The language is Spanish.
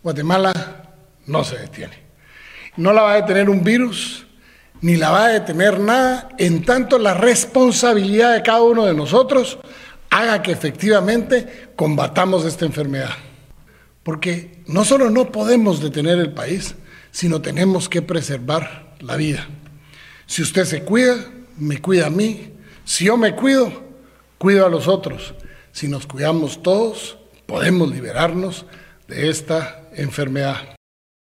Guatemala no se detiene. No la va a detener un virus, ni la va a detener nada, en tanto la responsabilidad de cada uno de nosotros haga que efectivamente combatamos esta enfermedad. Porque no solo no podemos detener el país, sino tenemos que preservar la vida. Si usted se cuida, me cuida a mí. Si yo me cuido, cuido a los otros. Si nos cuidamos todos, podemos liberarnos de esta enfermedad.